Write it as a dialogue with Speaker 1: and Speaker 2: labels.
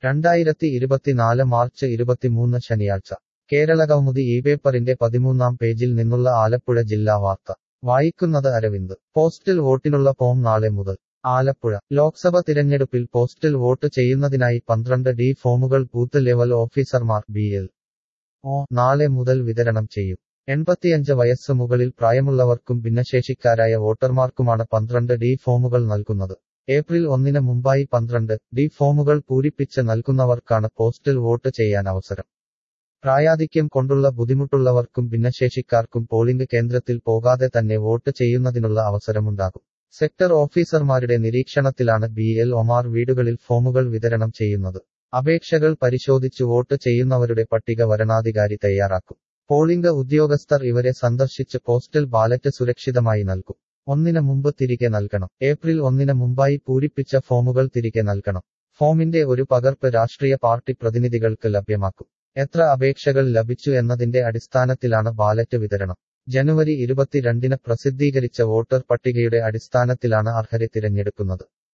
Speaker 1: 2024 March 23 ശനിയാഴ്ച കേരളകൗമുദി പേപ്പറിന്റെ 13-ാം പേജിൽ നിന്നുള്ള ആലപ്പുഴ ജില്ലാ വാർത്ത വായിക്കുന്നത് അരവിന്ദ്. പോസ്റ്റൽ വോട്ടിനുള്ള ഫോം നാളെ മുതൽ. ആലപ്പുഴ ലോക്സഭ തിരഞ്ഞെടുപ്പിൽ പോസ്റ്റൽ വോട്ട് ചെയ്യുന്നതിനായി 12D ഫോമുകൾ ബൂത്ത് ലെവൽ ഓഫീസർമാർ BLO നാളെ മുതൽ വിതരണം ചെയ്യും. 85 വയസ്സ് മുകളിൽ പ്രായമുള്ളവർക്കും ഭിന്നശേഷിക്കാരായ വോട്ടർമാർക്കുമാണ് 12D ഫോമുകൾ നൽകുന്നത്. ഏപ്രിൽ 1-ന് മുമ്പായി 12D ഫോമുകൾ പൂരിപ്പിച്ച് നൽകുന്നവർക്കാണ് പോസ്റ്റൽ വോട്ട് ചെയ്യാൻ അവസരം. പ്രായാധിക്യം കൊണ്ടുള്ള ബുദ്ധിമുട്ടുള്ളവർക്കും ഭിന്നശേഷിക്കാർക്കും പോളിംഗ് കേന്ദ്രത്തിൽ പോകാതെ തന്നെ വോട്ട് ചെയ്യുന്നതിനുള്ള അവസരമുണ്ടാകും. സെക്ടർ ഓഫീസർമാരുടെ നിരീക്ഷണത്തിലാണ് BLOമാർ വീടുകളിൽ ഫോമുകൾ വിതരണം ചെയ്യുന്നത്. അപേക്ഷകൾ പരിശോധിച്ചു വോട്ട് ചെയ്യുന്നവരുടെ പട്ടിക വരണാധികാരി തയ്യാറാക്കും. പോളിംഗ് ഉദ്യോഗസ്ഥർ ഇവരെ സന്ദർശിച്ച് പോസ്റ്റൽ ബാലറ്റ് സുരക്ഷിതമായി നൽകും. 1-ന് മുമ്പ് തിരികെ നൽകണം. ഏപ്രിൽ 1-ന് മുമ്പായി പൂരിപ്പിച്ച ഫോമുകൾ തിരികെ നൽകണം. ഫോമിന്റെ ഒരു പകർപ്പ് രാഷ്ട്രീയ പാർട്ടി പ്രതിനിധികൾക്ക് ലഭ്യമാക്കും. എത്ര അപേക്ഷകൾ ലഭിച്ചു എന്നതിന്റെ അടിസ്ഥാനത്തിലാണ് ബാലറ്റ് വിതരണം. ജനുവരി 22-ന് പ്രസിദ്ധീകരിച്ച വോട്ടർ പട്ടികയുടെ അടിസ്ഥാനത്തിലാണ് അർഹരെ തിരഞ്ഞെടുക്കുന്നത്.